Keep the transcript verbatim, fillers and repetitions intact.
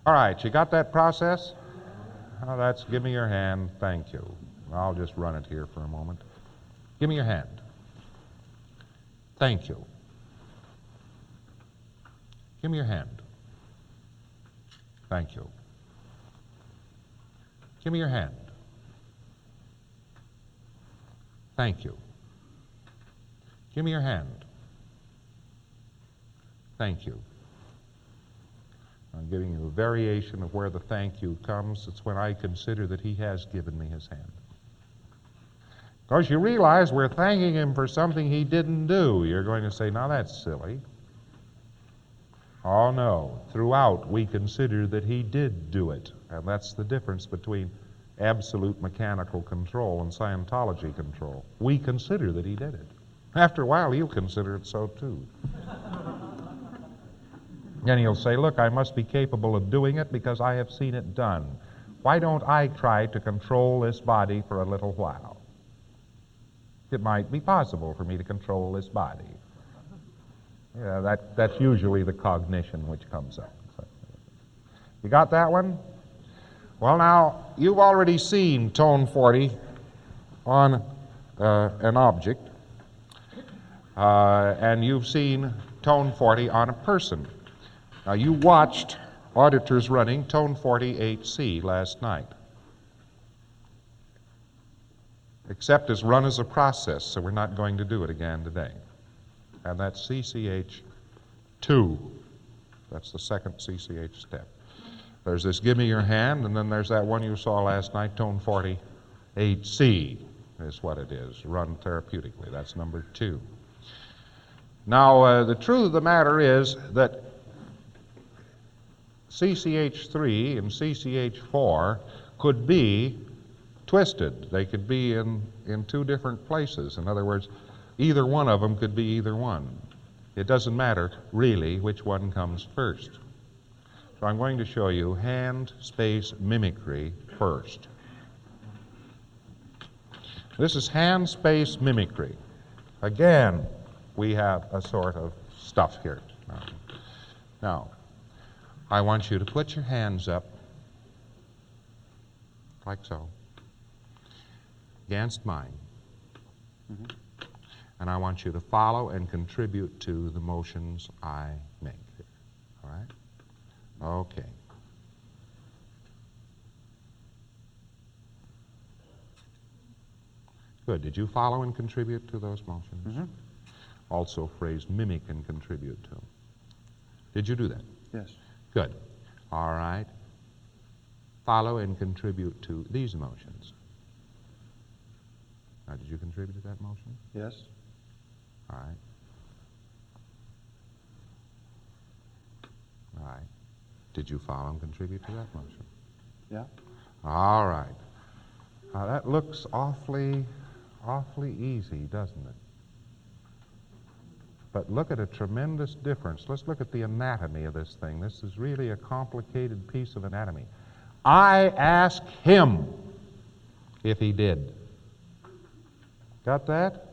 All right, you got that process? Oh, that's, give me your hand. Thank you. I'll just run it here for a moment. Give me your hand. Thank you. Give me your hand. Thank you. Give me your hand. Thank you. Give me your hand. Thank you. I'm giving you a variation of where the thank you comes. It's when I consider that he has given me his hand. Of course, you realize we're thanking him for something he didn't do. You're going to say, now that's silly. Oh, no. Throughout, we consider that he did do it. And that's the difference between absolute mechanical control and Scientology control. We consider that he did it. After a while, he'll consider it so, too. And he'll say, look, I must be capable of doing it because I have seen it done. Why don't I try to control this body for a little while? It might be possible for me to control this body. Yeah, that, that's usually the cognition which comes up. You got that one? Well, now, you've already seen tone forty on uh, an object, uh, and you've seen tone forty on a person. Now, you watched auditors running tone forty-eight C last night, except as run as a process, so we're not going to do it again today. And that's C C H two. That's the second C C H step. There's this give me your hand, and then there's that one you saw last night, tone forty-eight C is what it is, run therapeutically. That's number two. Now, uh, the truth of the matter is that C C H three and C C H four could be twisted. They could be in, in two different places. In other words, either one of them could be either one. It doesn't matter, really, which one comes first. So I'm going to show you hand space mimicry first. This is hand space mimicry. Again, we have a sort of stuff here. Now, now I want you to put your hands up, like so, against mine. Mm-hmm. And I want you to follow and contribute to the motions I make here. All right? Okay. Good. Did you follow and contribute to those motions? Mm-hmm. Also phrase mimic and contribute to. Did you do that? Yes. Good. All right. Follow and contribute to these motions. Now, did you contribute to that motion? Yes. All right. All right. Did you follow and contribute to that motion? Yeah. All right. Now, that looks awfully, awfully easy, doesn't it? But look at a tremendous difference. Let's look at the anatomy of this thing. This is really a complicated piece of anatomy. I ask him if he did. Got that?